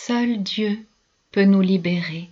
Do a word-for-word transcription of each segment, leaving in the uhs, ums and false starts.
Seul Dieu peut nous libérer.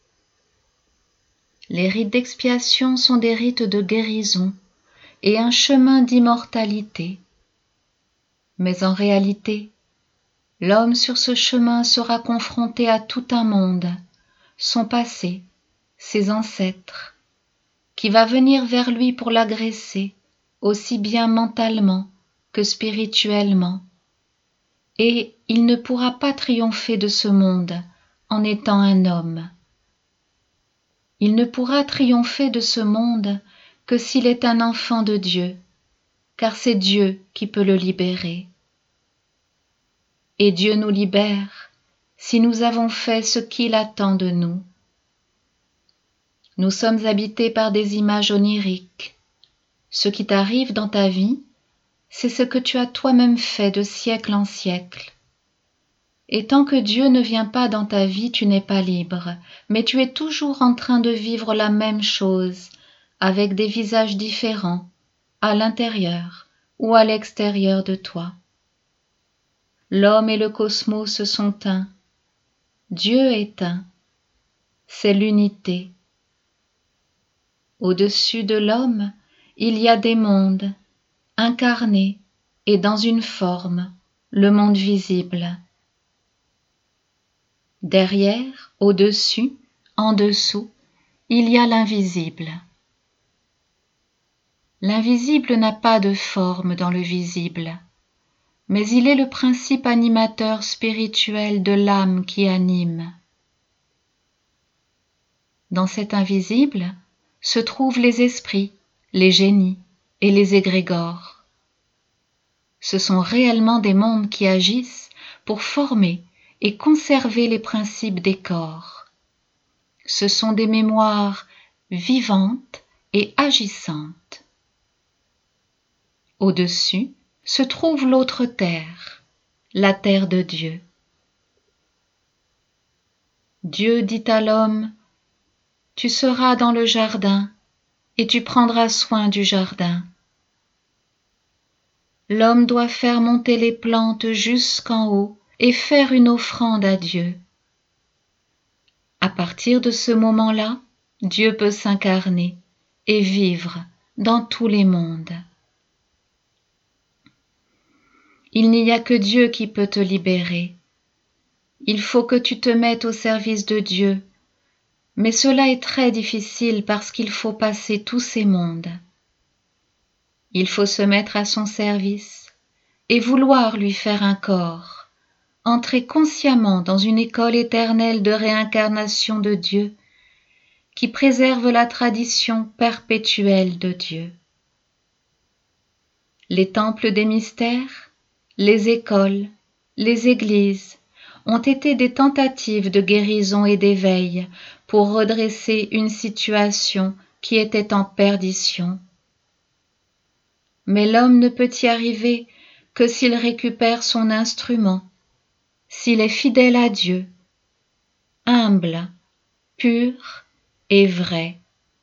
Les rites d'expiation sont des rites de guérison et un chemin d'immortalité. Mais en réalité, l'homme sur ce chemin sera confronté à tout un monde, son passé, ses ancêtres, qui va venir vers lui pour l'agresser, aussi bien mentalement que spirituellement. Et il ne pourra pas triompher de ce monde en étant un homme. Il ne pourra triompher de ce monde que s'il est un enfant de Dieu, car c'est Dieu qui peut le libérer. Et Dieu nous libère si nous avons fait ce qu'il attend de nous. Nous sommes habités par des images oniriques. Ce qui t'arrive dans ta vie, c'est ce que tu as toi-même fait de siècle en siècle. Et tant que Dieu ne vient pas dans ta vie, tu n'es pas libre, mais tu es toujours en train de vivre la même chose, avec des visages différents, à l'intérieur ou à l'extérieur de toi. L'homme et le cosmos sont un. Dieu est un. C'est l'unité. Au-dessus de l'homme, il y a des mondes, incarnés et dans une forme, le monde visible. Derrière, au-dessus, en dessous, il y a l'invisible. L'invisible n'a pas de forme dans le visible, mais il est le principe animateur spirituel de l'âme qui anime. Dans cet invisible se trouvent les esprits, les génies et les égrégores. Ce sont réellement des mondes qui agissent pour former et conserver les principes des corps. Ce sont des mémoires vivantes et agissantes. Au-dessus se trouve l'autre terre, la terre de Dieu. Dieu dit à l'homme, « Tu seras dans le jardin et tu prendras soin du jardin. » L'homme doit faire monter les plantes jusqu'en haut et faire une offrande à Dieu. À partir de ce moment-là, Dieu peut s'incarner et vivre dans tous les mondes. Il n'y a que Dieu qui peut te libérer. Il faut que tu te mettes au service de Dieu, mais cela est très difficile parce qu'il faut passer tous ces mondes. Il faut se mettre à son service et vouloir lui faire un corps, entrer consciemment dans une école éternelle de réincarnation de Dieu qui préserve la tradition perpétuelle de Dieu. Les temples des mystères, les écoles, les églises ont été des tentatives de guérison et d'éveil pour redresser une situation qui était en perdition. Mais l'homme ne peut y arriver que s'il récupère son instrument, s'il est fidèle à Dieu, humble, pur et vrai.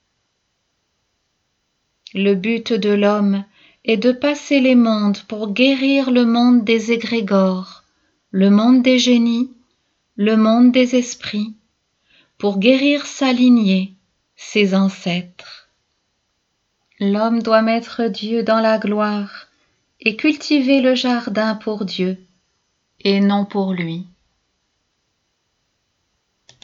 Le but de l'homme est de passer les mondes pour guérir le monde des égrégores, le monde des génies, le monde des esprits, pour guérir sa lignée, ses ancêtres. L'homme doit mettre Dieu dans la gloire et cultiver le jardin pour Dieu et non pour lui.